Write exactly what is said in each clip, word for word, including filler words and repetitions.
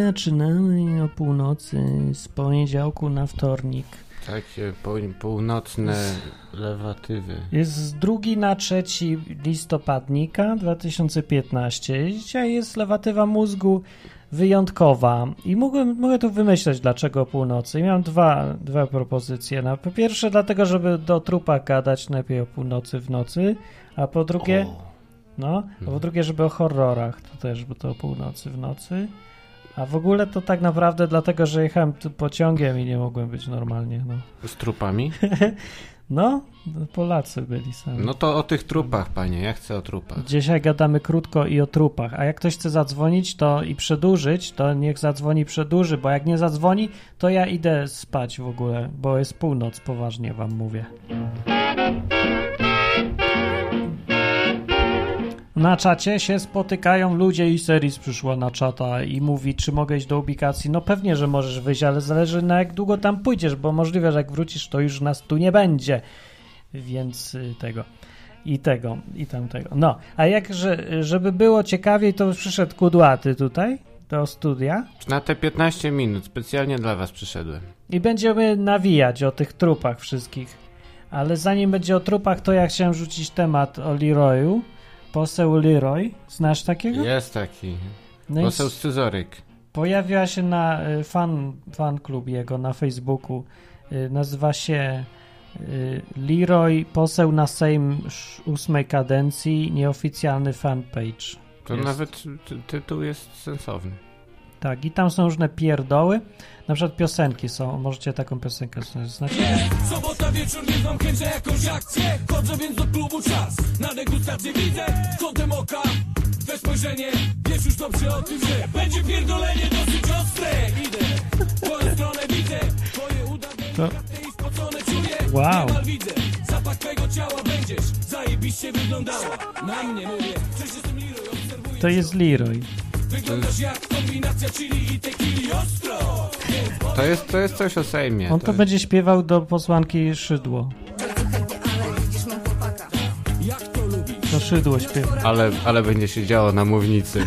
zaczynamy o północy z poniedziałku na wtornik. Takie po, północne lewatywy. Jest drugi na trzeci listopadnika dwa tysiące piętnaście. Dzisiaj jest lewatywa mózgu wyjątkowa i mogę, mogę tu wymyśleć, dlaczego o północy. I mam dwa, dwa propozycje. No, po pierwsze dlatego, żeby do trupa gadać najlepiej o północy w nocy, a po drugie O. no, a po drugie, żeby o horrorach, to też, bo to o północy w nocy. A w ogóle to tak naprawdę dlatego, że jechałem tu pociągiem i nie mogłem być normalnie, no. Z trupami? No, Polacy byli sami. No to o tych trupach, panie, ja chcę o trupach. Dzisiaj gadamy krótko i o trupach, a jak ktoś chce zadzwonić to i przedłużyć, to niech zadzwoni przedłuży, bo jak nie zadzwoni, to ja idę spać w ogóle, bo jest północ, poważnie wam mówię. Na czacie się spotykają ludzie i Seris przyszła na czata i mówi, czy mogę iść do ubikacji. No pewnie, że możesz wyjść, ale zależy na jak długo tam pójdziesz, bo możliwe, że jak wrócisz, to już nas tu nie będzie. Więc tego i tego i tamtego. No, a jak, że, żeby było ciekawiej, to przyszedł Kudłaty tutaj do studia. Na te piętnaście minut specjalnie dla was przyszedłem. I będziemy nawijać o tych trupach wszystkich. Ale zanim będzie o trupach, to ja chciałem rzucić temat o Leroyu. Poseł Leroy, znasz takiego? Jest taki. No Poseł Scyzoryk. Pojawiła się na fan, fan klub jego na Facebooku. Nazywa się Leroy, poseł na Sejm ósmej kadencji, nieoficjalny fanpage. To jest. Nawet ty, tytuł jest sensowny. Tak, i tam są różne pierdoły. Na przykład piosenki są. Możecie taką piosenkę znać. Sobota wieczór, więc mam chęć jakąś akcję. Chodzę więc do klubu czas. Na degustację widzę kątem oka twe spojrzenie. Wiesz już dobrze o tym, że będzie pierdolenie dosyć ostre. Idę w twoją stronę, widzę twoje uda to... i spocone czuję. Wow. Niemal widzę zapach twego ciała. Będziesz zajebiście wyglądała. Na mnie mówię, przecież jestem Leroy, obserwuję. To jest Leroy. Wyglądasz jak kombinacja chili i tequili ostro. To jest, to jest coś o Sejmie. On to, to będzie śpiewał do posłanki Szydło. Jak to lubisz? To Szydło śpiewa. Ale, ale będzie się działo na mównicy.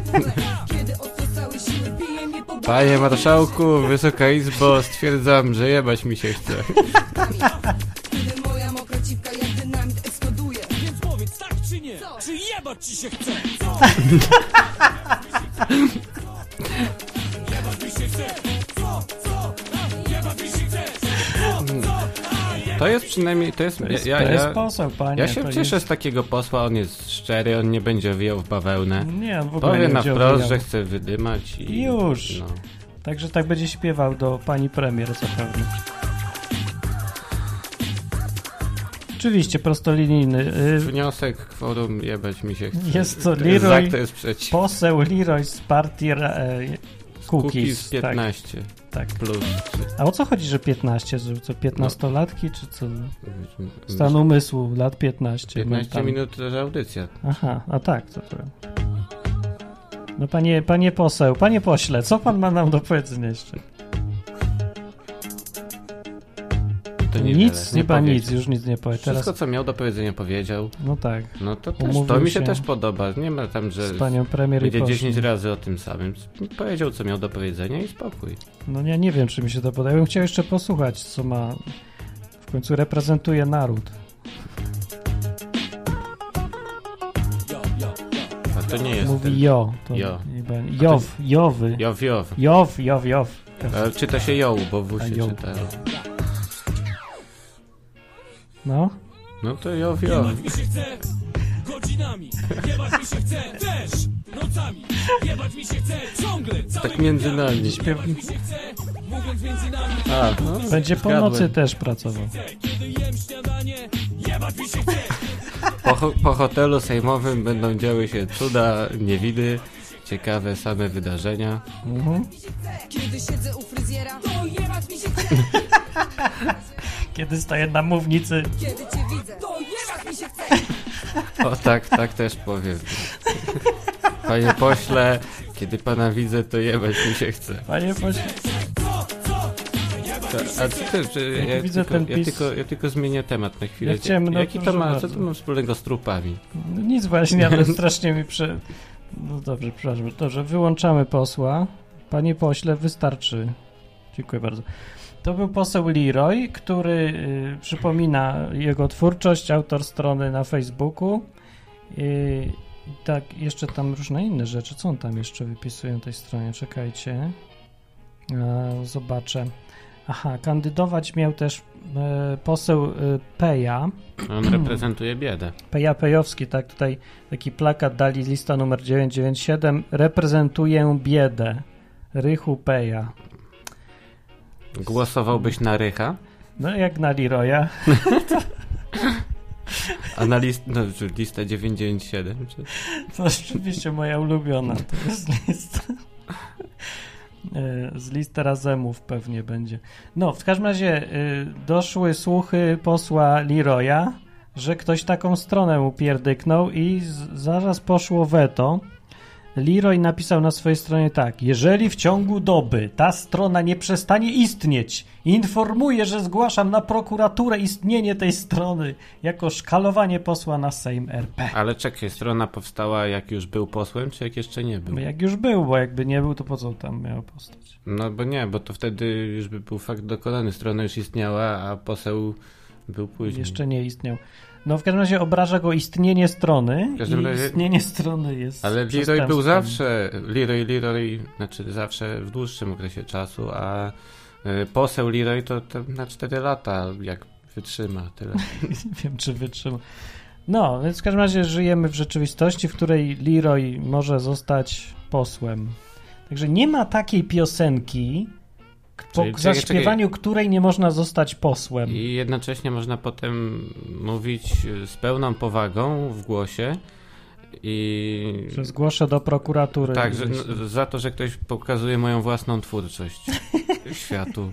Panie marszałku, Wysoka Izbo, stwierdzam, że jebać mi się chce. Kiedy moja mokra cipka jak dynamit eksploduje. Więc powiedz tak czy nie? Czy jebać ci się chce? Co? Jebać mi się chce? Co? Co? Jebać mi się chce? Co? Co? To jest przynajmniej, to jest... To jest, ja, to jest ja, poseł, panie. ja się to cieszę jest... z takiego posła, on jest szczery, on nie będzie wijał w bawełnę. Nie, on w ogóle Powie nie na będzie wprost, owijał. że chce wydymać i... Już. No. Także tak będzie śpiewał do pani premier zapewne. Oczywiście prostolinijny. Wniosek, kworum, jebać mi się chce. Jest to Jest Leroy, za, to jest przeciw. poseł Leroy z partii e, Cookies. Cookies piętnaście. Tak, tak. Plus. A o co chodzi, że piętnaście? Że co, piętnastolatki, czy co? Stan umysłu, lat piętnaście. piętnaście tam. minut, że audycja. Aha, a tak, to to. No panie, panie poseł, panie pośle, co pan ma nam do powiedzenia jeszcze? To Nic, nie chyba powiedział. nic, już nic nie powie. Wszystko, Teraz, co miał do powiedzenia, powiedział. no tak, No to też, Umówił to mi się się też podoba. Nie ma tam, że z panią premier i będzie poszli. dziesięć razy o tym samym. Powiedział, co miał do powiedzenia i spokój. No ja nie wiem, czy mi się to podoba. Ja bym chciał jeszcze posłuchać, co ma... W końcu reprezentuje naród. A to nie jest... Mówi jo. To Jo. nie- Jow, jowy. Jow, jow. Jow, jow, jow. Ale czyta się joł, bo w A, się joł. czyta. No. No to jow, jow. Jebać mi się chce godzinami. Jebać mi się chce też nocami. Jebać mi się chce ciągle. Całymi Tak między dniami. nami. Śpiew... Mi się chce, mówiąc między nami. A, no, Będzie po zgadłem. nocy też pracował. Kiedy jem śniadanie, jebać mi się chce. Po, ho- po hotelu sejmowym będą działy się cuda, niewidy, ciekawe same wydarzenia. Mhm. Kiedy siedzę u fryzjera, To jebać mi się chce. Kiedy stoję na mównicy. kiedy cię widzę, To jebać mi się chce. O tak, tak też powiem. Panie pośle, kiedy pana widzę, to jebać mi się chce. Panie pośle. A ty, ty, ty, ja, widzę tylko, ten ja, pis- tylko, ja tylko zmienię temat na chwilę. Ja chciałem, no, Jaki to proszę ma, co bardzo. to ma wspólnego z trupami? No nic właśnie, ale strasznie mi prze... No dobrze, przepraszam. Dobrze, wyłączamy posła. Panie pośle, wystarczy. Dziękuję bardzo. To był poseł Leroy, który y, przypomina jego twórczość, autor strony na Facebooku. Y, tak, jeszcze tam różne inne rzeczy. Co on tam jeszcze wypisuje na tej stronie? Czekajcie. E, zobaczę. Aha, kandydować miał też e, poseł e, Peja. On reprezentuje biedę. Peja Pejowski, tak, tutaj taki plakat dali, lista numer dziewięćset dziewięćdziesiąt siedem. Reprezentuję biedę. Rychu Peja. Głosowałbyś na Rycha? No jak na Leroya. A na list, no, czy listę dziewięćset dziewięćdziesiąt siedem? Czy? To oczywiście moja ulubiona. To jest lista. Z listy razemów pewnie będzie. No, w każdym razie y, doszły słuchy posła Leroya, że ktoś taką stronę mu pierdyknął i z, zaraz poszło weto. Leroy napisał na swojej stronie tak: jeżeli w ciągu doby ta strona nie przestanie istnieć, informuję, że zgłaszam na prokuraturę istnienie tej strony jako szkalowanie posła na Sejm R P. Ale czekaj, strona powstała jak już był posłem, czy jak jeszcze nie był? No jak już był, bo jakby nie był, to po co tam miał postać? No bo nie, bo to wtedy już by był fakt dokonany. Strona już istniała, a poseł był później. Jeszcze nie istniał. No w każdym razie obraża go istnienie strony i razie... istnienie strony jest Ale Leroy był zawsze, Leroy, Leroy, znaczy zawsze w dłuższym okresie czasu, a y, poseł Leroy to, to na cztery lata, jak wytrzyma, tyle. Nie wiem, czy wytrzyma. No, więc w każdym razie żyjemy w rzeczywistości, w której Leroy może zostać posłem. Także nie ma takiej piosenki, po Czyli, zaśpiewaniu czekaj, której nie można zostać posłem. I jednocześnie można potem mówić z pełną powagą w głosie i... Że zgłoszę do prokuratury. Tak, że, no, za to, że ktoś pokazuje moją własną twórczość światu.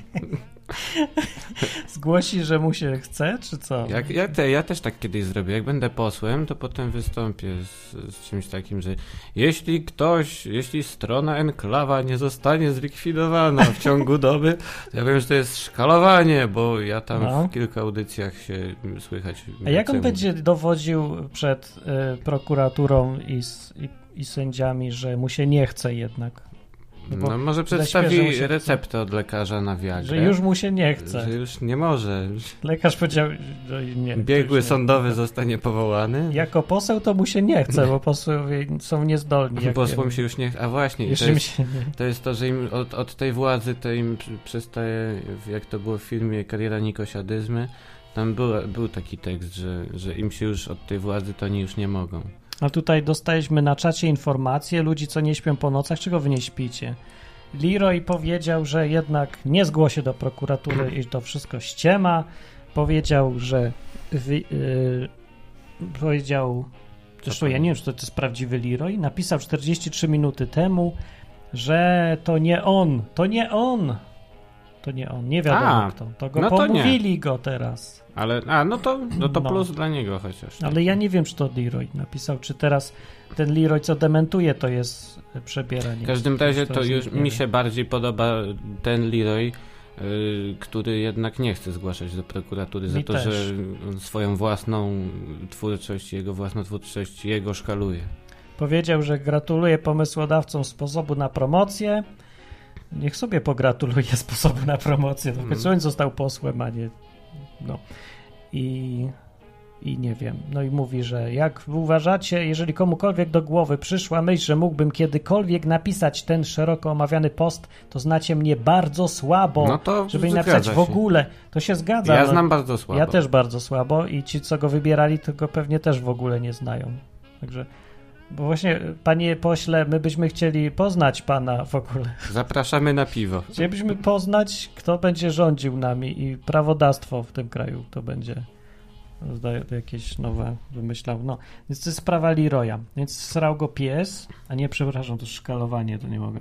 Zgłosi, że mu się chce, czy co? Jak, ja, te, ja też tak kiedyś zrobię. Jak będę posłem, to potem wystąpię z, z czymś takim, że jeśli ktoś, jeśli strona enklawa nie zostanie zlikwidowana w ciągu doby, to ja wiem, że to jest szkalowanie, bo ja tam no. w kilku audycjach się słychać. A jak on będzie dowodził przed y, prokuraturą i, i, i sędziami, że mu się nie chce jednak? No, no może przedstawi receptę od lekarza na Viagrę. Że już mu się nie chce. Że już nie może. Lekarz powiedział, że nie. Biegły nie. sądowy zostanie powołany. Jako poseł to mu się nie chce, bo posłowie są niezdolni. Posłom się już nie chce. A właśnie, już to jest, się nie... to jest to, że im od, od tej władzy to im przestaje, jak to było w filmie Kariera Nikosiadyzmy, tam był, był taki tekst, że, że im się już od tej władzy to oni już nie mogą. A tutaj dostaliśmy na czacie informacje, ludzi, co nie śpią po nocach, czego wy nie śpicie? Leroy powiedział, że jednak nie zgłosi do prokuratury i to wszystko ściema. Powiedział, że wy, yy, powiedział, zresztą ja nie wiem, czy to, to jest prawdziwy Leroy, napisał czterdzieści trzy minuty temu, że to nie on, to nie on, to nie on, nie wiadomo a, kto, to go no to pomówili nie. go teraz. Ale, a, no to, no to no. plus dla niego chociaż. Tak? Ale ja nie wiem, czy to Leroy napisał, czy teraz ten Leroy, co dementuje, to jest przebieranie. W każdym razie to, to już mi się bardziej podoba ten Leroy, yy, który jednak nie chce zgłaszać do prokuratury mi za to, też. Że swoją własną twórczość, jego własną twórczość jego szkaluje. Powiedział, że gratuluje pomysłodawcom sposobu na promocję. Niech sobie pogratuluje sposobu na promocję. To w końcu on został posłem, a nie... No. I... I nie wiem. No i mówi, że jak uważacie, jeżeli komukolwiek do głowy przyszła myśl, że mógłbym kiedykolwiek napisać ten szeroko omawiany post, to znacie mnie bardzo słabo, no to żeby nie napisać w ogóle. To się zgadza. Ja no, znam bardzo słabo. Ja też bardzo słabo i ci, co go wybierali, to go pewnie też w ogóle nie znają. Także, bo właśnie, panie pośle, my byśmy chcieli poznać pana w ogóle. Zapraszamy na piwo. Chcielibyśmy poznać, kto będzie rządził nami i prawodawstwo w tym kraju to będzie... Zdaje jakieś nowe wymyślał. No, więc to jest sprawa Leroya. Więc srał go pies, a nie, przepraszam, to szkalowanie, to nie mogę.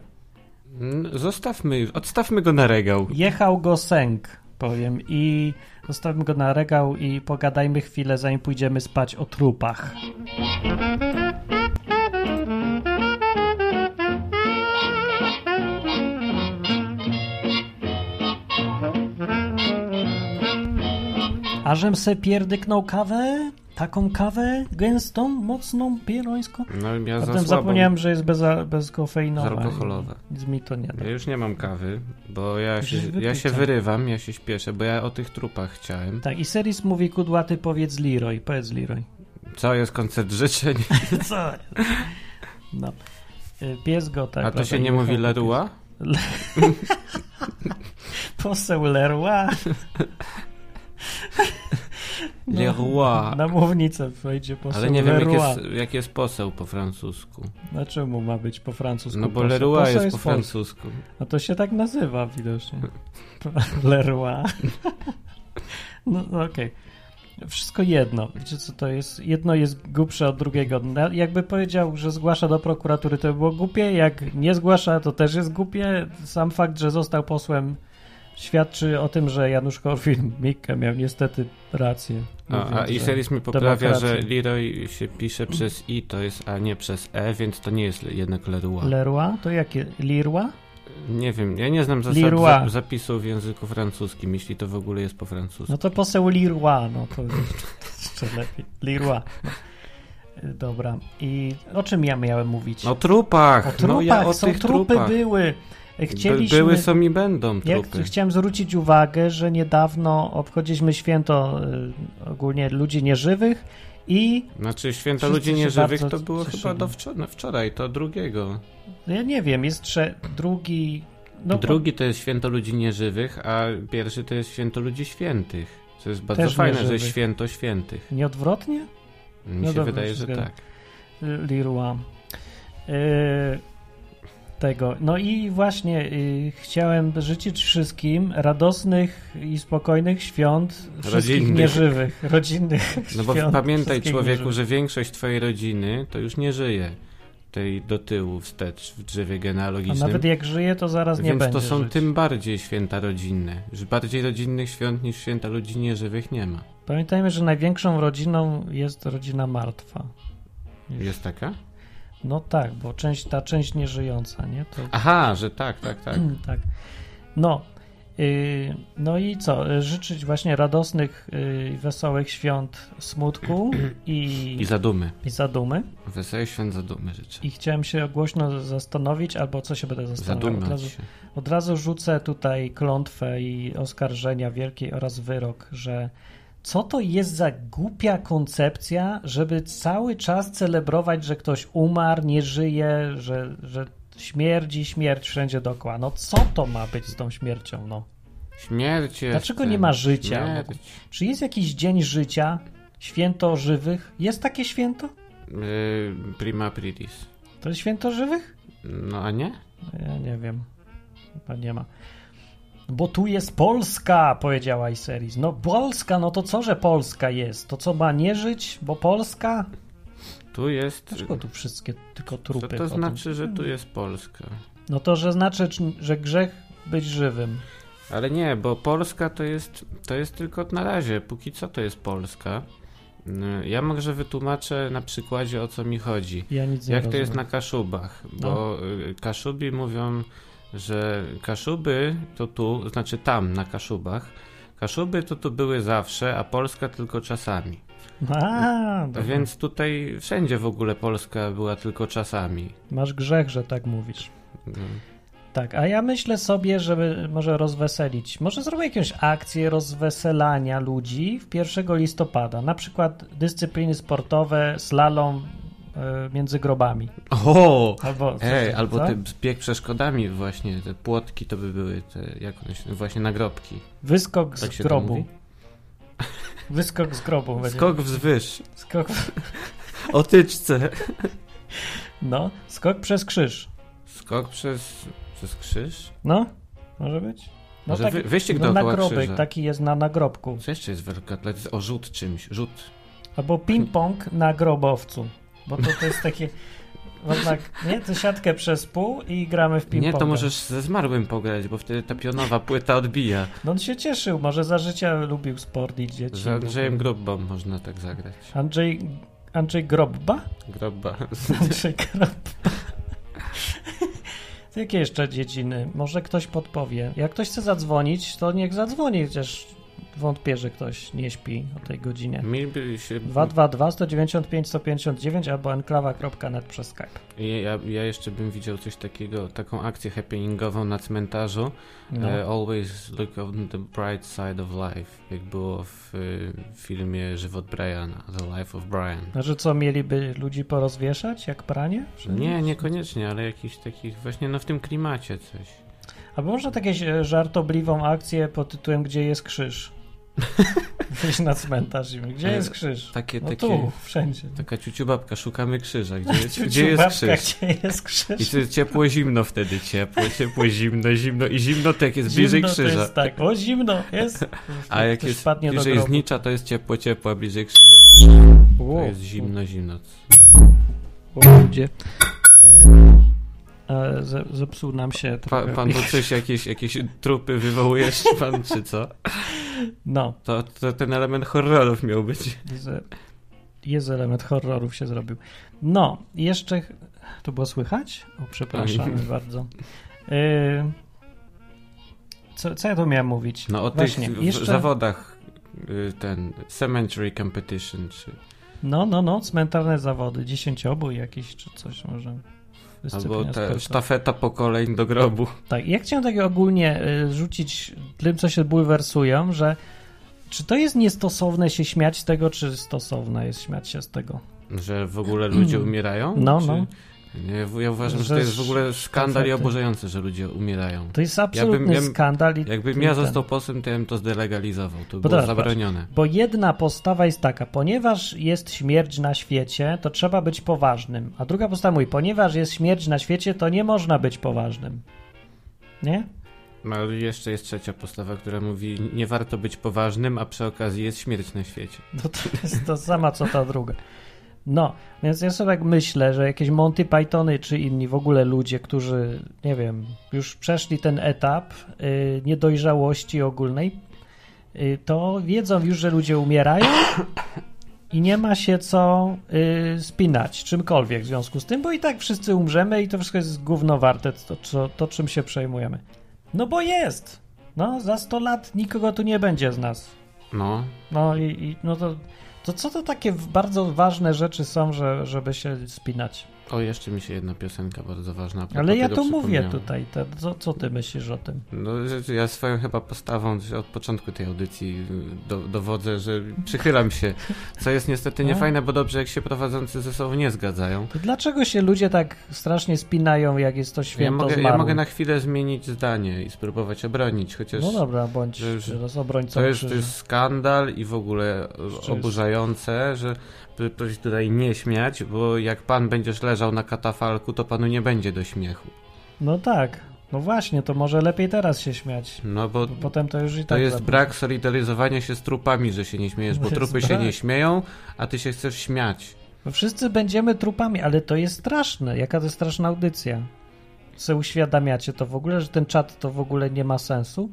Zostawmy, odstawmy go na regał. Jechał go sęk, powiem, i zostawmy go na regał i pogadajmy chwilę, zanim pójdziemy spać, o trupach. A żem se pierdyknął kawę, Taką kawę gęstą, mocną, pierońską? No ja za Potem słabą, zapomniałem, że jest bez, bezkofeinowa. bezalkoholowa. Nic mi to nie da. Ja już nie mam kawy, bo ja się, Musisz ja wypić, się co? wyrywam, ja się śpieszę, bo ja o tych trupach chciałem. Tak, i Seris mówi kudłaty, powiedz Leroy, powiedz Leroy. Co, jest koncert życzeń? Co? No. Y, Pies go tak. A to prawda, się nie i mówi wychał Leroy? pies. Poseł Leroy. No, Leroy. na mównicę wejdzie poseł Ale nie wiem, jak Leroy. jest, jak jest poseł po francusku. Dlaczego ma być po francusku? No bo poseł? Leroy Poseł jest po polski. francusku. No to się tak nazywa widocznie. Leroy. No no okej. Wszystko jedno. Wiecie co to jest? Jedno jest głupsze od drugiego. No, jakby powiedział, że zgłasza do prokuratury, to by było głupie. Jak nie zgłasza, to też jest głupie. Sam fakt, że został posłem, świadczy o tym, że Janusz Korwin-Mikke miał niestety rację. A, a mówiąc, i że Seris mi poprawia, demokracja. że Leroy się pisze przez I, to jest, a nie przez E, więc to nie jest jednak Leroy. Leroy? To jakie? Leroy? Nie wiem, ja nie znam zasad Leroy. za, zapisów w języku francuskim, jeśli to w ogóle jest po francusku. No to poseł Leroy, no to jeszcze lepiej. Leroy. No. Dobra. I o czym ja miałem mówić? O trupach! O trupach, no ja o są tych trupy trupach. były. By, Chcieliśmy... były, są i będą Jak trupy. chciałem zwrócić uwagę, że niedawno obchodziliśmy święto y, ogólnie ludzi nieżywych i Znaczy święta Wszyscy ludzi się nieżywych bardzo to było cieszyli. chyba do wczoraj, no wczoraj, to drugiego. ja nie wiem, jest trze... drugi... No, Drugi to jest święto ludzi nieżywych, a pierwszy to jest święto ludzi świętych. To jest bardzo Też fajne, że nieżywych. święto świętych. Nieodwrotnie? Mi No się dobra, wydaje, się że zgadzam. tak. Leroy. Y, tego. No i właśnie y, chciałem życzyć wszystkim radosnych i spokojnych świąt wszystkich Rodzinnych. nieżywych, rodzinnych No bo świąt. pamiętaj wszystkich człowieku, nieżywych. że większość twojej rodziny to już nie żyje. Tej do tyłu, wstecz w drzewie A genealogicznym. nawet jak żyje, to zaraz nie Więc będzie to są żyć. tym bardziej święta rodzinne. Że bardziej rodzinnych świąt niż święta ludzi nieżywych nie ma. Pamiętajmy, że największą rodziną jest rodzina martwa. Jest taka? No tak, bo część, ta część nieżyjąca, nie? To, Aha, że tak, tak, tak. tak. No. Yy, no i co? Życzyć właśnie radosnych i yy, wesołych świąt smutku i, I zadumy. i zadumy. Wesołych świąt zadumy życzę. I chciałem się głośno zastanowić, albo co się będę zastanawiał. Od Zadumać razu, się. od razu rzucę tutaj klątwę i oskarżenia wielkiej oraz wyrok, że co to jest za głupia koncepcja, żeby cały czas celebrować, że ktoś umarł, nie żyje, że, że śmierdzi, śmierć wszędzie dookoła. No co to ma być z tą śmiercią, no? Śmierć jest. Dlaczego nie ma życia? Śmierć. No, czy jest jakiś dzień życia? Święto żywych? Jest takie święto? Yy, prima aprilis. To jest święto żywych? No a nie? Ja nie wiem. Chyba nie ma. Bo tu jest Polska, powiedziała Iseris. No Polska, no to co, że Polska jest? To co, ma nie żyć? Bo Polska? Tu jest. Dlaczego tu wszystkie tylko trupy Co to chodzą? znaczy, że tu jest Polska? No to, że znaczy, że grzech być żywym. Ale nie, bo Polska to jest, to jest tylko na razie. Póki co to jest Polska. Yy, Ja może wytłumaczę na przykładzie, o co mi chodzi. Ja nic nie Jak to rozumiem. jest na Kaszubach? Bo y, Kaszubi mówią, że Kaszuby to tu, znaczy tam na Kaszubach, Kaszuby to tu były zawsze, a Polska tylko czasami. A, dobra. Więc tutaj wszędzie w ogóle Polska była tylko czasami. Masz grzech, że tak mówisz. No. Tak, a ja myślę sobie, żeby może rozweselić. Może zrobię jakąś akcję rozweselania ludzi w pierwszego listopada. Na przykład dyscypliny sportowe, slalom y, między grobami. O! Albo, coś Ej, takiego, albo co? te bieg przeszkodami właśnie, te płotki to by były te, jak one się, właśnie nagrobki. Wyskok Tak z się to grobu. mówi? Wyskok z grobu. będzie. Skok wzwyż. Skok. O tyczce. No, skok przez krzyż. Skok przez, przez krzyż? No, może być? No Może wy, wyścig no, dookoła nagrobek krzyża. taki jest na nagrobku. Co jeszcze jest w lekkoatletyce? O rzut czymś, rzut. Albo ping-pong na grobowcu. Bo to, to jest takie... Można, nie? To siatkę przez pół i gramy w ping-ponga. Nie, to możesz ze zmarłym pograć, bo wtedy ta pionowa płyta odbija. No on się cieszył, może za życia lubił sport i dzieci. Z Andrzejem Grobbą można tak zagrać. Andrzej... Andrzej Grobba? Grobba. Andrzej Grobba. Jakie jeszcze dziedziny? Może ktoś podpowie. Jak ktoś chce zadzwonić, to niech zadzwoni, chociaż wątpię, że ktoś nie śpi o tej godzinie. Mi by się... dwa dwa dwa, sto dziewięćdziesiąt pięć, sto pięćdziesiąt dziewięć albo enklawa kropka net przez Skype. Ja, ja, ja jeszcze bym widział coś takiego, taką akcję happeningową na cmentarzu. No. Uh, always look on the bright side of life, jak było w y, filmie Żywot Briana, The Life of Brian. Znaczy co, mieliby ludzi porozwieszać jak pranie? Czy... Nie, niekoniecznie, ale jakiś takich właśnie, no w tym klimacie coś. Albo może jakąś żartobliwą akcję pod tytułem Gdzie jest krzyż? Wyjść na cmentarz i mówię, gdzie jest krzyż? Takie, no takie, tu, wszędzie. Taka ciuciubabka, szukamy krzyża. Gdzie jest, Ciuciu gdzie jest babka, krzyż? Gdzie jest krzyż? I to jest ciepło, zimno wtedy, ciepło, ciepło, zimno, zimno i zimno tak jest bliżej Zimno krzyża. To jest tak, o zimno jest. A jak Ktoś jest wpadnie do bliżej grobu. znicza, to jest ciepło, ciepło, a bliżej krzyża to Wow. jest zimno, zimno. O, ludzie. E, ze- zepsuł nam się Pa, trochę. pan tu coś, jakieś, jakieś trupy wywołujesz, pan, czy co? No, To, to ten element horrorów miał być. jest, jest element horrorów się zrobił. No, jeszcze... To było słychać? O, przepraszamy bardzo. E, co, co ja tu miałem mówić? No o Właśnie, tych w, jeszcze... zawodach y, ten cemetery competition, czy No, no, no, cmentarne zawody, dziesięciobój jakiś, czy coś może. albo Dyscyplina te sportowa. sztafeta pokoleń do grobu. Tak, ja chciałem takie ogólnie y, rzucić tym, co się bulwersują, że czy to jest niestosowne się śmiać z tego, czy stosowne jest śmiać się z tego? Że w ogóle ludzie umierają? No, czy... no. Nie, ja uważam, że, Że to jest w ogóle skandal i sztafety. oburzające, że ludzie umierają. To jest absolutny Ja bym- ja bym- skandal. I Jakbym ten- ja został posłem, to ja bym to zdelegalizował. To Bo było teraz zabronione. Bo jedna postawa jest taka, ponieważ jest śmierć na świecie, to trzeba być poważnym. A druga postawa mówi, ponieważ jest śmierć na świecie, to nie można być poważnym. Nie? No, ale jeszcze jest trzecia postawa, która mówi, nie warto być poważnym, a przy okazji jest śmierć na świecie. No to jest to sama co ta druga. No, więc ja sobie tak myślę, że jakieś Monty Pythony czy inni w ogóle ludzie, którzy, nie wiem, już przeszli ten etap y, niedojrzałości ogólnej, y, to wiedzą już, że ludzie umierają i nie ma się co y, spinać czymkolwiek w związku z tym, bo i tak wszyscy umrzemy i to wszystko jest gówno warte, to, to, to czym się przejmujemy. No bo jest. No, za sto lat nikogo tu nie będzie z nas. No, No i, i no to, to co to takie bardzo ważne rzeczy są, że, żeby się spinać? o, jeszcze mi się jedna piosenka bardzo ważna. a propos Ale ja tego to mówię przypomniała. tutaj. To, co, co ty myślisz o tym? No, że ja swoją chyba postawą że od początku tej audycji do, dowodzę, że przychylam się, co jest niestety No. niefajne, bo dobrze jak się prowadzący ze sobą nie zgadzają. To dlaczego się ludzie tak strasznie spinają, jak jest to Ja święto mogę, ja zmarłych? mogę na chwilę zmienić zdanie i spróbować obronić, chociaż No dobra, bądź że- że- teraz obrońcą to jest, to krzyża. jest skandal i w ogóle Szczyt. oburzające, że proszę tutaj nie śmiać, bo jak pan będziesz leżał na katafalku, to panu nie będzie do śmiechu. No tak. No właśnie, to może lepiej teraz się śmiać. No bo Bo potem to już i to tak... jest za- brak solidaryzowania się z trupami, że się nie śmiejesz, bo To jest trupy się brak. nie śmieją, a ty się chcesz śmiać. Bo wszyscy będziemy trupami, ale to jest straszne. Jaka to jest straszna audycja. Se uświadamiacie to w ogóle, że ten czat to w ogóle nie ma sensu?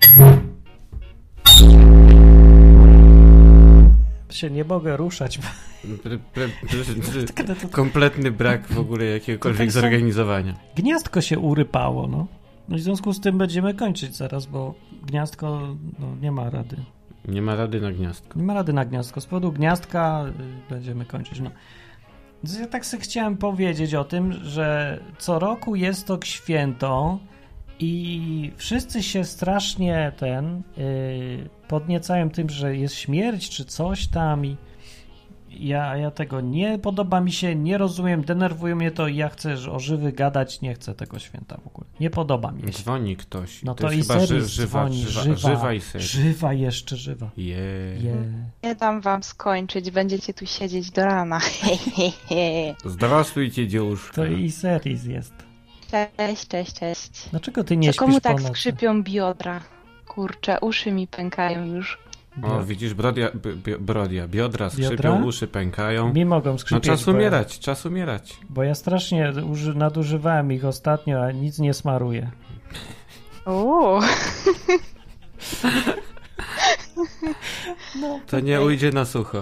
Się nie mogę ruszać. Pre, pre, pre, kompletny brak w ogóle jakiegokolwiek Tutaj są- zorganizowania. Gniazdko się urypało, no. No i w związku z tym będziemy kończyć zaraz, bo gniazdko no, nie ma rady. Nie ma rady na gniazdko. Nie ma rady na gniazdko. Z powodu gniazdka y, będziemy kończyć, no. Więc ja tak sobie chciałem powiedzieć o tym, że co roku jest to święto i wszyscy się strasznie ten y, podniecają tym, że jest śmierć czy coś tam i ja, ja tego nie podoba mi się, nie rozumiem, denerwuje mnie to i ja chcę że o żywy gadać, nie chcę tego święta w ogóle. Nie podoba mi się. Dzwoni ktoś. No to, to, i jest chyba ży, serii żywa, dzwoni, żywa, żywa, żywa i serii. żywa jeszcze żywa. Je. Je. Nie dam wam skończyć, będziecie tu siedzieć do rana. Zdrawствуйте, dziewuszka. To i series jest. Cześć, cześć, cześć. Dlaczego ty nie Co śpisz komu tak po nocy? skrzypią biodra? Kurczę, uszy mi pękają już. O, widzisz, brodia, b, bi, brodia, biodra skrzypią, Biodra? uszy pękają. Mi mogą No skrzypieć, czas bo, ja, umierać, czas umierać. bo ja strasznie uży, nadużywałem ich ostatnio, a nic nie smaruję. Uuu. No, To nie ujdzie na sucho.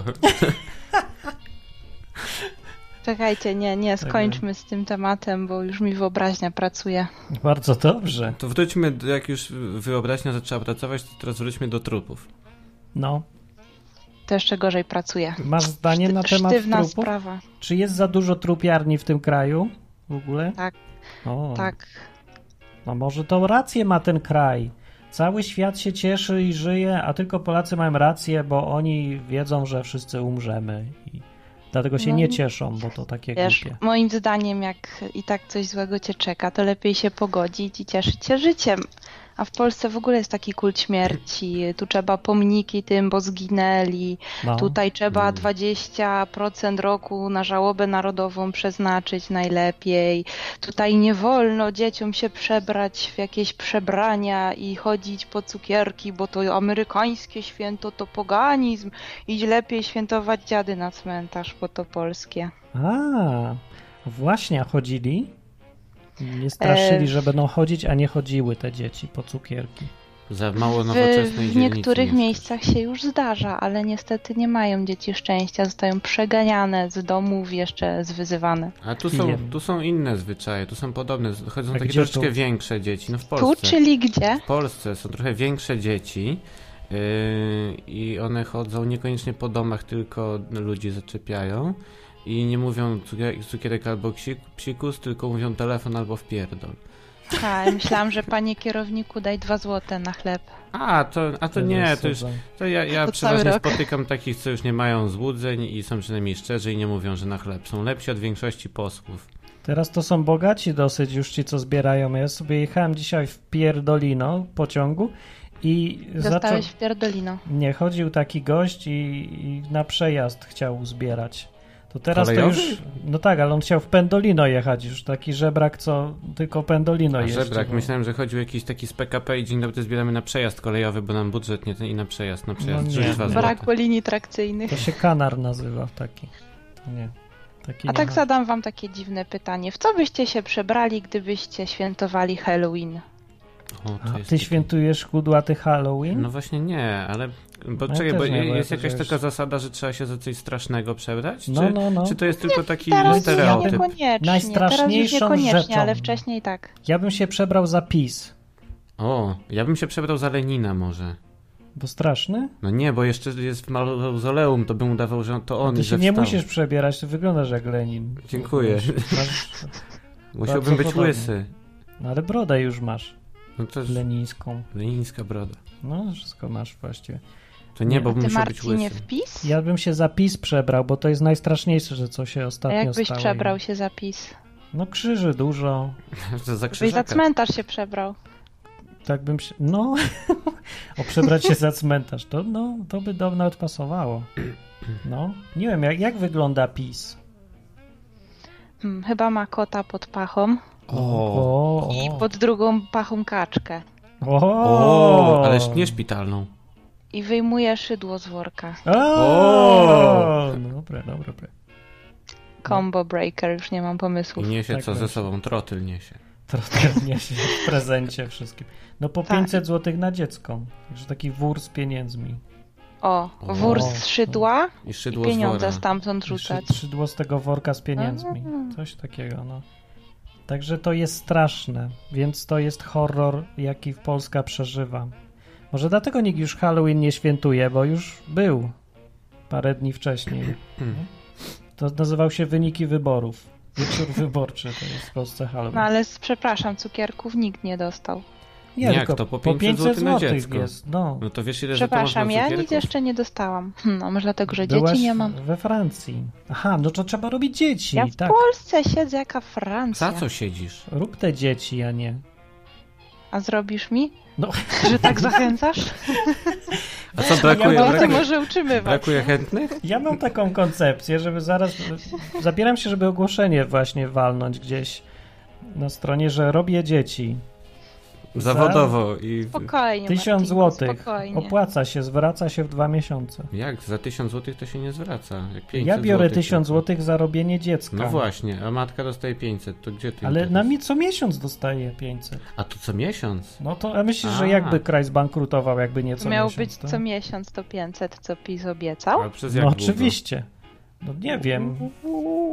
Czekajcie, nie, nie, skończmy z tym tematem, bo już mi wyobraźnia pracuje. bardzo dobrze. To wróćmy, do- jak już wyobraźnia zaczęła pracować, to teraz wróćmy do trupów. No. To jeszcze gorzej pracuje. Masz zdanie na temat Sztywna trupów? sprawa. Czy jest za dużo trupiarni w tym kraju w ogóle? Tak. O, Tak. No może to rację ma ten kraj. Cały świat się cieszy i żyje, a tylko Polacy mają rację, bo oni wiedzą, że wszyscy umrzemy i dlatego się No. nie cieszą, bo to takie Wiesz, głupie. moim zdaniem, jak i tak coś złego cię czeka, to lepiej się pogodzić i cieszyć się życiem. A w Polsce w ogóle jest taki kult śmierci. Tu trzeba pomniki tym, bo zginęli. No. Tutaj trzeba dwadzieścia procent roku na żałobę narodową przeznaczyć najlepiej. Tutaj nie wolno dzieciom się przebrać w jakieś przebrania i chodzić po cukierki, bo to amerykańskie święto to poganizm. Idź lepiej świętować dziady na cmentarz, bo to polskie. A, właśnie, a chodzili? Nie straszyli, E, że będą chodzić, a nie chodziły te dzieci po cukierki. Za mało W, nowoczesnej w dzielnicy niektórych mieszkasz. miejscach się już zdarza, ale niestety nie mają dzieci szczęścia. Zostają przeganiane z domów, jeszcze zwyzywane. A tu są, Kijem. tu są inne zwyczaje, tu są podobne. Chodzą A takie gdzie troszeczkę tu? większe dzieci. No w Tu, Polsce. czyli gdzie? W Polsce są trochę większe dzieci yy, i one chodzą niekoniecznie po domach, tylko ludzi zaczepiają i nie mówią cukier- cukierek albo ksik- psikus, tylko mówią telefon albo wpierdol. Ha, myślałam, że panie kierowniku daj dwa złote na chleb. A, to, a to nie, to już to ja, ja To przeważnie cały rok. spotykam takich, co już nie mają złudzeń i są przynajmniej szczerzy i nie mówią, że na chleb. Są lepsi od większości posłów. Teraz to są bogaci dosyć już ci, co zbierają. Ja sobie jechałem dzisiaj w Pierdolino pociągu i zaczął... Dostałeś w pierdolino. Nie, chodził taki gość i, i na przejazd chciał zbierać. To teraz Kolejowy? to już... No tak, ale on chciał w Pendolino jechać. Już taki żebrak, co tylko Pendolino A jeździ. żebrak, bo- myślałem, że chodził jakiś taki z P K P i dzień dobry zbieramy na przejazd kolejowy, bo nam budżet nie ten i na przejazd, na przejazd No trzy nie. dwa Brakło złote. linii trakcyjnych. To się kanar nazywa taki. To nie. Taki A nie tak ma. zadam wam takie dziwne pytanie. W co byście się przebrali, gdybyście świętowali Halloween? O, to A jest ty taki- świętujesz kudłaty Halloween? No właśnie nie, ale bo No czekaj, ja bo też nie, bo jest ja jakaś też- taka zasada, że trzeba się za coś strasznego przebrać? No, czy, no, no. czy to jest tylko taki Teraz już stereotyp? niekoniecznie. Teraz już Najstraszniejszą niekoniecznie, rzeczą. ale wcześniej tak. Ja bym się przebrał za PiS. O, ja bym się przebrał za Lenina może. Bo straszny? No nie, bo jeszcze jest w mauzoleum, to bym udawał, że to on Ty i się że nie wstał. musisz przebierać, ty wyglądasz jak Lenin. Dziękuję. Masz, Musiałbym bardzo być podobnie. łysy. no ale brodę już masz, No to lenińską. lenińska broda. No, wszystko masz właściwie. To nie, Nie. bo A ty, musiał być Marcinie, łysy. wpis? Ja bym się za PiS przebrał, bo to jest najstraszniejsze, że co się A ostatnio jakbyś stało. przebrał się za PiS? No krzyży dużo. To za Byś za krzyżaka. cmentarz się przebrał. Tak bym się... No, o przebrać się za cmentarz. To, no, to by do nawet pasowało. No, nie wiem, jak, jak wygląda PiS? Hmm, chyba ma kota pod pachą O, O, i o, pod drugą pachą kaczkę. o, o, ależ nie szpitalną. I wyjmuje szydło z worka. O, no dobre, dobre, dobre. Combo breaker, już nie mam I pomysłów. niesie Tak co ze myślę. sobą, trotyl niesie. Trochę niesie w prezencie wszystkim. No po Tak. pięćset złotych na dziecko. Także taki wór z pieniędzmi. O, O. wór z szydła I i szydło z pieniądze wora. stamtąd I rzucać. szy- Szydło z tego worka z pieniędzmi. A. Coś takiego, no. Także to jest straszne, więc to jest horror, jaki Polska przeżywa. Może dlatego nikt już Halloween nie świętuje, bo już był parę dni wcześniej. To nazywał się Wyniki Wyborów. Wieczór wyborczy to jest w Polsce Halloween. No ale z, przepraszam, cukierków nikt nie dostał. Nie, Jak tylko to? Po po pięćset pięćset złotych na złotych dziecko. jest, no. No to wiesz ile za to Przepraszam, można ja nic cukierków? jeszcze nie dostałam. No może dlatego, że Byłaś dzieci nie mam. we Francji. Aha, no to trzeba robić dzieci, Ja w tak. Polsce siedzę, jaka Francja. Za co siedzisz? Rób te dzieci, a nie. A zrobisz mi? No, Że tak zachęcasz? A co brakuje? Ja No to brakuje, może uczymy was. brakuje chętnych? ja mam taką koncepcję, żeby zaraz... Zabieram się, żeby ogłoszenie właśnie walnąć gdzieś na stronie, że robię dzieci. Zawodowo i... Spokojnie, Tysiąc Martinku, złotych. Spokojnie. Opłaca się, zwraca się w dwa miesiące. Jak? Za tysiąc złotych to się nie zwraca. Jak pięćset Ja biorę złotych tysiąc tylko. złotych za robienie dziecka. No właśnie, a matka dostaje pięćset, to gdzie ty Ale interes? na mi co miesiąc dostaje pięćset. A to co miesiąc? No to a myślisz, że A. jakby kraj zbankrutował, jakby nie co Miał miesiąc? być to? co miesiąc to pięćset, co PiS obiecał. Ale przez jak No długo? oczywiście. No nie wiem.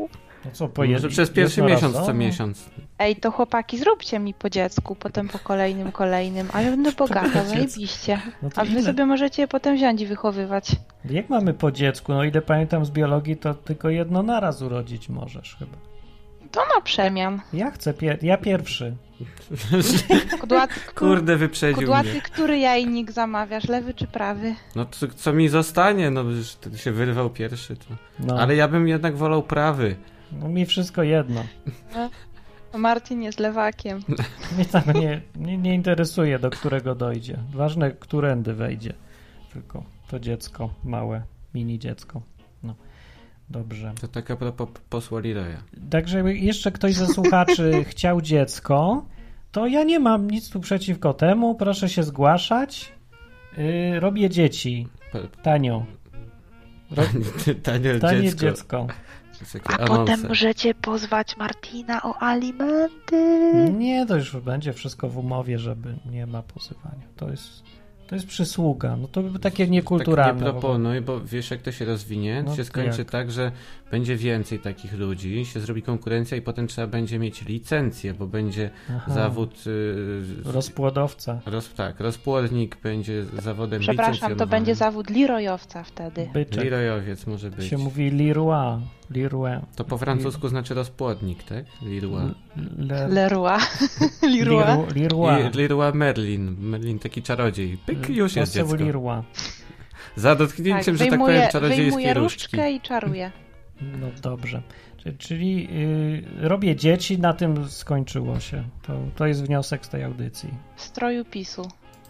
No co, pojedli? Może przez pierwszy miesiąc co miesiąc. Ej, to chłopaki, zróbcie mi po dziecku, potem po kolejnym, kolejnym, ale będę bogata, zajebiście. No to A wy ile? sobie możecie je potem wziąć i wychowywać. Jak mamy po dziecku? No ile pamiętam z biologii, to tylko jedno naraz urodzić możesz chyba. To na przemian. Ja chcę, pier- ja pierwszy. Kudłaty, Kurde, wyprzedził Kudłaty, mnie. który jajnik zamawiasz, lewy czy prawy? No to, co mi zostanie? No przecież ty się wyrwał pierwszy. To... No. Ale ja bym jednak wolał prawy. No mi wszystko jedno. Martin jest lewakiem. Mnie tam nie, nie, nie interesuje, do którego dojdzie. Ważne, którędy wejdzie. Tylko to dziecko małe, mini dziecko. No, dobrze. To tak a propos posła Leroya. Także jakby jeszcze ktoś ze słuchaczy chciał dziecko, to ja nie mam nic tu przeciwko temu. Proszę się zgłaszać. Yy, robię dzieci. Tanio. Ro- Tanie Tanie dziecko. dziecko. To jest takie A anonse. potem możecie pozwać Martina o alimenty. Nie, to już będzie wszystko w umowie, żeby nie ma pozywania. To jest, to jest przysługa. No to by takie niekulturalne. Tak nie proponuj, bo wiesz jak to się rozwinie? No To się skończy jak? tak, że będzie więcej takich ludzi, się zrobi konkurencja i potem trzeba będzie mieć licencję, bo będzie Aha. zawód... Yy, Rozpłodowca. roz, tak, rozpłodnik będzie zawodem Przepraszam, to licencjonowanym. będzie zawód Leroyowca wtedy. Byczek. Leroyowiec może być. Się mówi Leroy. Leroy. To po francusku znaczy rozpłodnik, tak? Leroy. Le, Leroy. Leroy. Leroy. Leroy. I- Leroy Merlin. Merlin taki czarodziej. Pyk, już jest Poseł dziecko. Leroy. Za Tak, dotknięciem, że tak wyjmuje, powiem, czarodziejskiej wyjmuje różdżki. różdżkę i czaruje. No dobrze. Czyli, czyli yy, robię dzieci, na tym skończyło się. To, to jest wniosek z tej audycji. W stroju PiSu.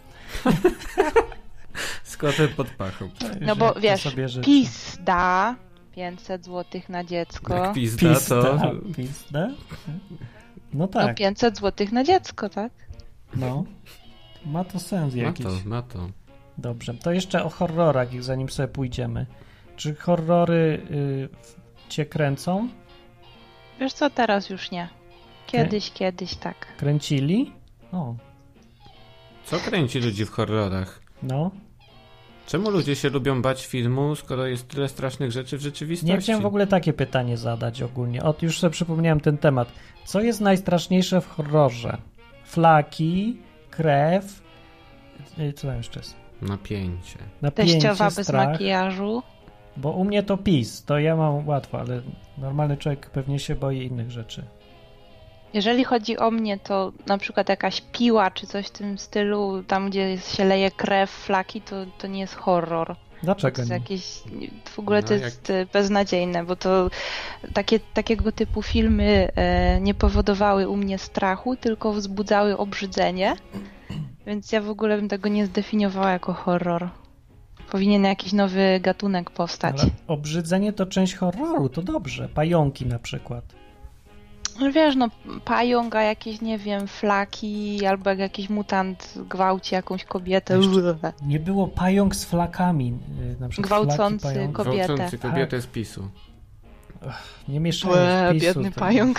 Z kotem pod pachą. No bo Jak to wiesz, sobie życzę. PiS da pięćset złotych na dziecko. Jak pizda, to... Pizda. Pizda? No No tak, pięćset złotych na dziecko, tak? no. Ma to sens Ma jakiś. to, ma to. Dobrze, to jeszcze o horrorach, zanim sobie pójdziemy. Czy horrory y, cię kręcą? Wiesz co, teraz już nie. Kiedyś, kiedyś tak. Kręcili? O, Co kręci ludzi w horrorach? no. Czemu ludzie się lubią bać filmu, skoro jest tyle strasznych rzeczy w rzeczywistości? Nie chciałem w ogóle takie pytanie zadać ogólnie. O, już sobie przypomniałem ten temat. Co jest najstraszniejsze w horrorze? Flaki, krew, y, co tam jeszcze jest? Napięcie. Napięcie, Teściowa bez strach. makijażu. Bo u mnie to PiS, to ja mam łatwo, ale normalny człowiek pewnie się boi innych rzeczy. Jeżeli chodzi o mnie, to na przykład jakaś piła czy coś w tym stylu, tam gdzie się leje krew, flaki, to, to nie jest horror. To Dlaczego jest nie? jakieś, w ogóle No, to jest jak... beznadziejne, bo to takie, takiego typu filmy e, nie powodowały u mnie strachu, tylko wzbudzały obrzydzenie, więc ja w ogóle bym tego nie zdefiniowała jako horror. Powinien jakiś nowy gatunek powstać. Ale obrzydzenie to część horroru, to dobrze. Pająki na przykład. No wiesz, no pająk, a jakieś, nie wiem, flaki, albo jak jakiś mutant gwałci jakąś kobietę. Jeszcze- Nie było pająk z flakami. y, Na przykład Gwałcący flaki pająk. ko- Kobietę. Gwałcący kobietę z PiSu. Nie mieszajmy Łe, wpisu, biedny to- pająk.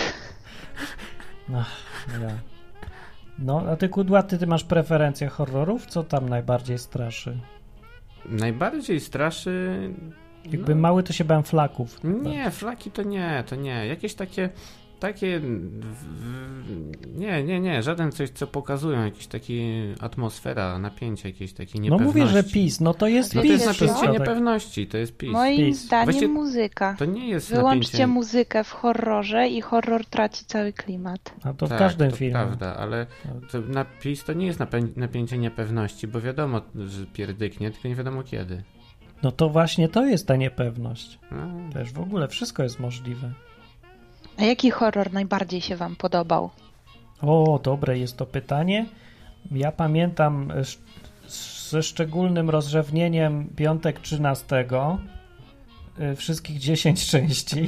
No, ja. No, a ty Kudłaty, ty masz preferencję horrorów? Co tam najbardziej straszy? Najbardziej straszy... Jakby no, mały, to się bałem flaków. Nie, flaki to nie, to nie. Jakieś takie... Takie... w- w- Nie, nie, nie. Żaden coś, co pokazują. Jakiś taki atmosfera, napięcie, jakieś takie No niepewności. mówię, że PiS, no to jest No to PiS. jest Wiesz co? napięcie wszystko, tak. niepewności, to jest PiS. Moim PiS. zdaniem Właściwie- muzyka. To nie jest Wyłączcie napięcie... muzykę w horrorze i horror traci cały klimat. A to w tak, każdym to filmie. prawda, ale to napis to nie jest napę- napięcie niepewności, bo wiadomo, że pierdyknie, tylko nie wiadomo kiedy. No to właśnie to jest ta niepewność. No, Też w ogóle wszystko jest możliwe. A jaki horror najbardziej się wam podobał? O, dobre jest to pytanie. Ja pamiętam e, sz- ze szczególnym rozrzewnieniem piątek trzynastego e, wszystkich dziesięć części.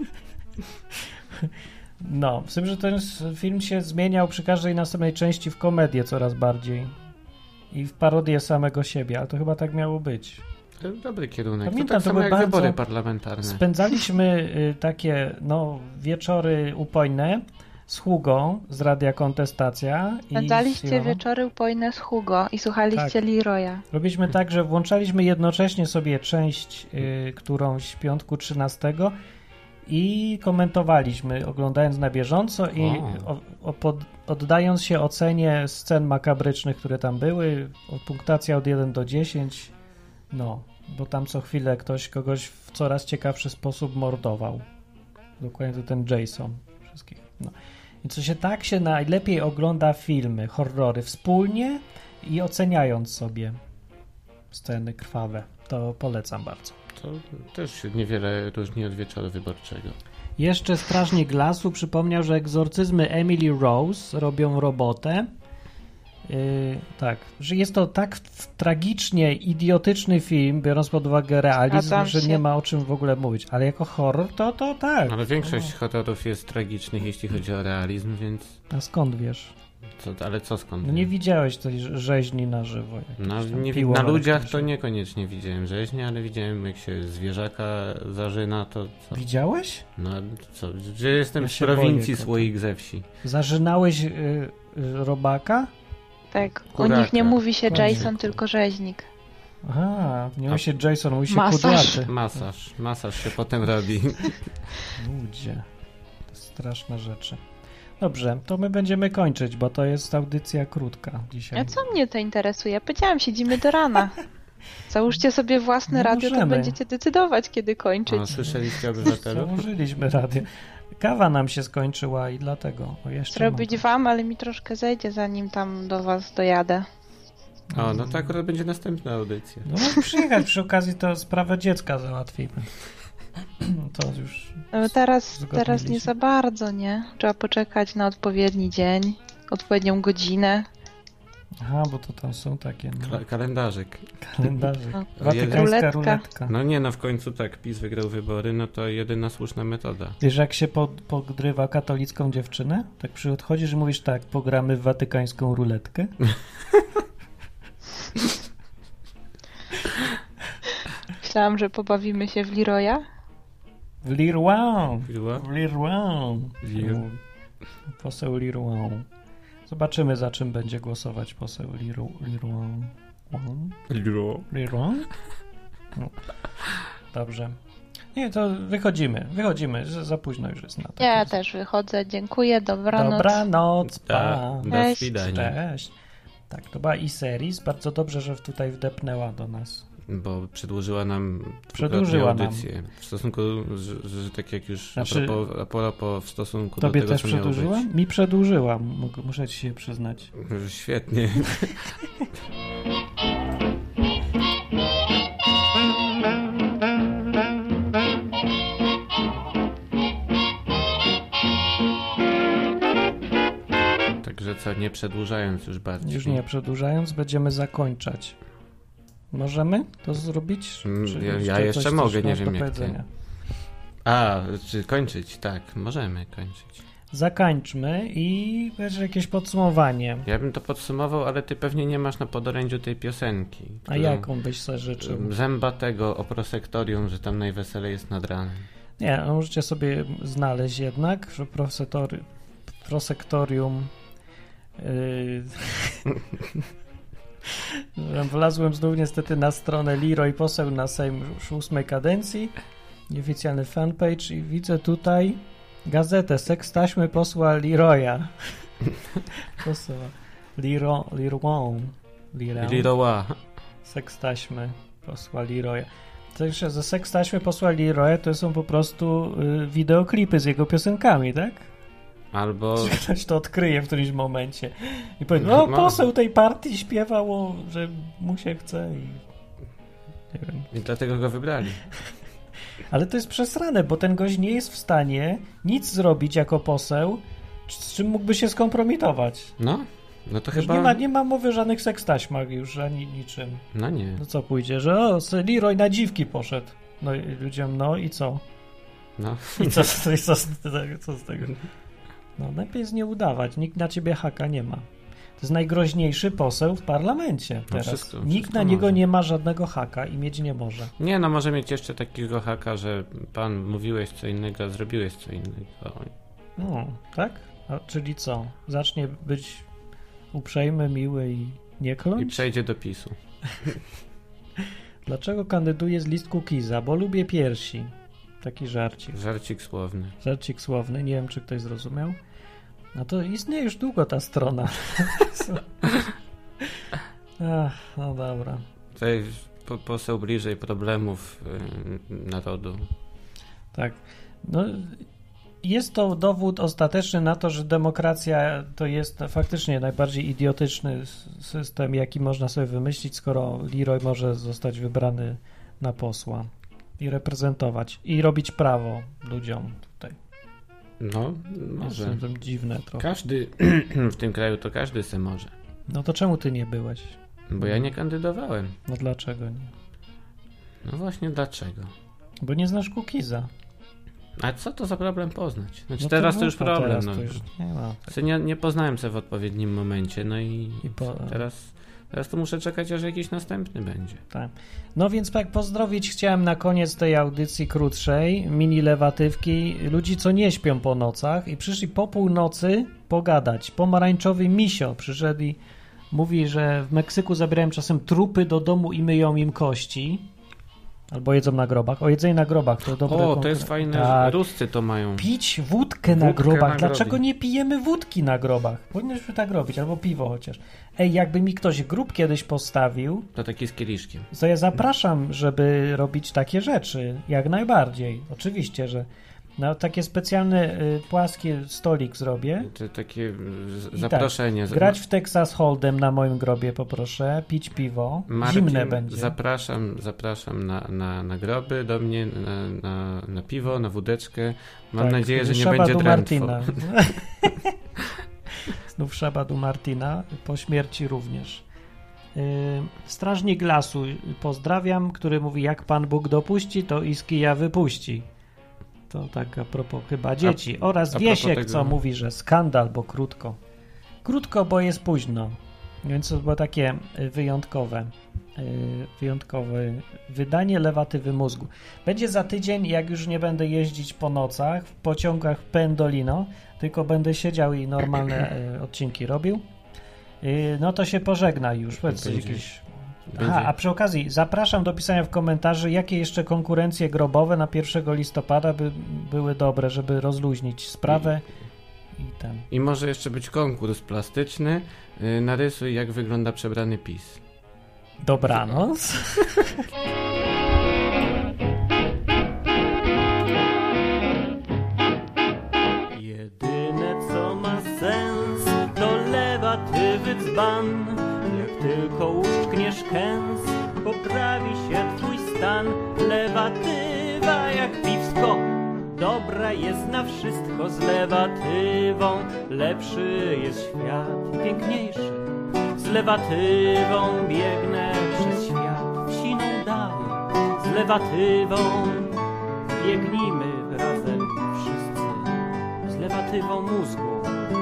No, z tym, że ten s- film się zmieniał przy każdej następnej części w komedię coraz bardziej i w parodię samego siebie, ale to chyba tak miało być. to dobry kierunek. Pamiętam, to tak to samo były jak bardzo- wybory parlamentarne. Spędzaliśmy y, takie no, wieczory upojne z Hugą z Radia Kontestacja. i z Spędzaliście Iloną. wieczory upojne z Hugo i słuchaliście Tak. Leroya. Robiliśmy tak, że włączaliśmy jednocześnie sobie część y, którąś piątku trzynastego i komentowaliśmy, oglądając na bieżąco i o, o, pod, oddając się ocenie scen makabrycznych, które tam były, od punktacja od jeden do dziesięciu, no, bo tam co chwilę ktoś kogoś w coraz ciekawszy sposób mordował. Dokładnie to ten Jason wszystkich, no. I co się tak się najlepiej ogląda filmy, horrory wspólnie i oceniając sobie sceny krwawe. To polecam bardzo. To też się niewiele różni od Wieczoru Wyborczego. Jeszcze Strażnik Glasu przypomniał, że egzorcyzmy Emily Rose robią robotę. Yy, tak, że jest to tak tragicznie idiotyczny film, biorąc pod uwagę realizm, że się... nie ma o czym w ogóle mówić. Ale jako horror to, to tak. Ale większość horrorów jest tragicznych, jeśli chodzi o realizm, więc... A skąd wiesz? Co, ale co skąd? No nie widziałeś tej rzeźni na żywo. No, nie, na ludziach to niekoniecznie widziałem rzeźni, ale widziałem, jak się zwierzaka zażyna, to co? Widziałeś? No co, że jestem Ja w się prowincji boję, słoik ze wsi. Zażynałeś y, y, robaka? Tak, Kuraka. u nich nie mówi się Kuraka. Jason, tylko rzeźnik. Aha, nie A- mówi się Jason, mówi się Masaż. kudłaty. Masaż, masaż się potem robi. Ludzie, to straszne rzeczy. Dobrze, to my będziemy kończyć, bo to jest audycja krótka dzisiaj. A co mnie to interesuje? Powiedziałam, siedzimy do rana. Załóżcie sobie własne No radio, to możemy. będziecie decydować, kiedy kończyć. O, słyszeliście, obywatelu? Założyliśmy radio. Kawa nam się skończyła i dlatego. O, jeszcze Zrobić wam, ale mi troszkę zejdzie, zanim tam do was dojadę. O, no to akurat będzie następna audycja. No możesz przyjechać, przy okazji to sprawę dziecka załatwimy. To już... No teraz, zgodniliśmy. teraz nie za bardzo, nie? Trzeba poczekać na odpowiedni dzień, odpowiednią godzinę. Aha, bo to tam są takie no, Kla- kalendarzyk. kalendarze. No. Watykańska Ruletka. ruletka. No nie, no w końcu tak, PiS wygrał wybory, no to jedyna słuszna metoda. Wiesz, jak się pod, pogrywa katolicką dziewczynę? Tak przychodzisz i mówisz tak, pogramy w watykańską ruletkę? Myślałam, że pobawimy się w Leroya. W Leroy. Chwila. W Leroy. Lir- Poseł Leroy. Zobaczymy, za czym będzie głosować poseł Leroy. Liro. Leroy? No. Dobrze. Nie, to wychodzimy. Wychodzimy. Za za późno już jest na to. Ja też wychodzę. Dziękuję. Dobranoc. Dobranoc. Pa. Da, do Cześć. swidania. Cześć. Tak, to była e-series. Bardzo dobrze, że tutaj wdepnęła do nas. Bo przedłużyła nam Przedłużyła nam. audycję. W stosunku, że, że tak jak już Znaczy- a propos, a propos w stosunku Tobie do tego, też co miało przedłużyła? być. Mi przedłużyła, Mog- muszę ci się przyznać. Świetnie. Także co, nie przedłużając już bardziej. Już nie przedłużając, będziemy zakończać. Możemy to zrobić? Mm, Czy ja- ja jeszcze coś mogę, też nie masz wiem do jak ty. powiedzenia? A, czy kończyć? Tak, możemy kończyć. Zakańczmy i będzie jakieś podsumowanie. Ja bym to podsumował, ale ty pewnie nie masz na podorędziu tej piosenki. A którą- jaką byś sobie życzył? Zębatego o prosektorium, że tam najweselej jest nad ranem. Nie, no możecie sobie znaleźć jednak, że prosektory, prosektorium yy, wlazłem znów niestety na stronę Leroy Poseł na Sejm ósmej kadencji, nieoficjalny fanpage i widzę tutaj gazetę Seks taśmy posła Leroya. Posła Liro, Liroą. Lirą. Liroła. Seks taśmy posła Leroya. To jeszcze ze seks taśmy posła Leroya to są po prostu y, wideoklipy z jego piosenkami, tak? Albo... Ktoś to odkryje w którymś momencie i powie, No, no poseł tej partii śpiewał, o, że mu się chce i nie wiem. I dlatego go wybrali. Ale to jest przesrane, bo ten gość nie jest w stanie nic zrobić jako poseł, z czym mógłby się skompromitować. No, no to Już chyba... nie, ma, nie ma mowy o żadnych sekstaśmach już, ani niczym. No nie. No co pójdzie, że o, Leroy na dziwki poszedł. No i ludziom, no i co? No. I co, co, co, z tego, co z tego? No lepiej jest nie udawać, nikt na ciebie haka nie ma. To jest najgroźniejszy poseł w parlamencie teraz. wszystko- nikt wszystko na niego może. nie ma żadnego haka i mieć nie może. Nie, no może mieć jeszcze takiego haka, że pan mówiłeś co innego, a zrobiłeś co innego. No, tak? A, czyli co? Zacznie być uprzejmy, miły i nie I kląć? przejdzie do PiSu. Dlaczego kandyduję z list Kukiza? Bo lubię piersi. Taki żarcik. Żarcik słowny. Żarcik słowny, nie wiem, czy ktoś zrozumiał. No to istnieje już długo ta strona. Ach, no dobra. Tutaj po, poseł bliżej problemów yy, narodu. Tak. No, jest to dowód ostateczny na to, że demokracja to jest faktycznie najbardziej idiotyczny system, jaki można sobie wymyślić, skoro Leroy może zostać wybrany na posła i reprezentować i robić prawo ludziom tutaj. No, może. Jest to dziwne trochę. Każdy w tym kraju to każdy se może. No to czemu ty nie byłeś? Bo ja nie kandydowałem. No dlaczego nie? No właśnie dlaczego? Bo nie znasz Kukiza. A co to za problem poznać? Znaczy No teraz to już mów, a problem. teraz No. to już nie ma. Znaczy nie, nie poznałem się w odpowiednim momencie, no i, I po- teraz, teraz to muszę czekać, aż jakiś następny będzie. Tak. No więc tak pozdrowić chciałem na koniec tej audycji krótszej, mini lewatywki, ludzi, co nie śpią po nocach i przyszli po północy pogadać. Pomarańczowy misio przyszedł i mówi, że w Meksyku zabierają czasem trupy do domu i myją im kości. Albo jedzą na grobach. O, jedzenie na grobach to dobre. O, to konkre- jest fajne, Tak. że Ruscy to mają. Pić wódkę na Wódkę grobach. na Dlaczego grobie. nie pijemy wódki na grobach? Powinniśmy tak robić, albo piwo chociaż. Ej, jakby mi ktoś grób kiedyś postawił, To taki z kieliszkiem. to ja zapraszam, żeby robić takie rzeczy. Jak najbardziej. Oczywiście, że no, takie specjalny y, płaski stolik zrobię. To takie z- I zaproszenie. Tak, grać w Texas Hold'em na moim grobie poproszę, pić piwo. Marcin, Zimne będzie. Zapraszam, zapraszam na, na, na groby do mnie, na, na, na piwo, na wódeczkę. Mam Tak, nadzieję, że nie Szabadu będzie drętwo. Martina. Znów Szabadu Martina, po śmierci również. Yy, Strażnik Lasu, pozdrawiam, który mówi, jak Pan Bóg dopuści, to i z kija wypuści. To tak a propos chyba dzieci. A- Oraz a propos Wiesiek, tego- co mówi, że skandal, bo krótko. Krótko, bo jest późno. Więc to było takie y, wyjątkowe. y, Wyjątkowe wydanie lewatywy mózgu. Będzie za tydzień, jak już nie będę jeździć po nocach w pociągach Pendolino, tylko będę siedział i normalne y, odcinki robił. Y, No to się pożegna już. Powiedz coś Będzie- jakieś... będzie- Aha, a przy okazji zapraszam do pisania w komentarzy, jakie jeszcze konkurencje grobowe na pierwszego listopada by były dobre, żeby rozluźnić sprawę i ten. I może jeszcze być konkurs plastyczny. Yy, narysuj, jak wygląda przebrany PiS. Dobranoc. Jedyne co ma sens to lewatywy dzban. Jak tylko uszczkniesz kęs, poprawi się twój stan. Lewatywa jak piwsko, dobra jest na wszystko. Z lewatywą lepszy jest świat, piękniejszy. Z lewatywą biegnę przez świat w siną dal. Z lewatywą biegnijmy razem wszyscy. Z lewatywą mózgu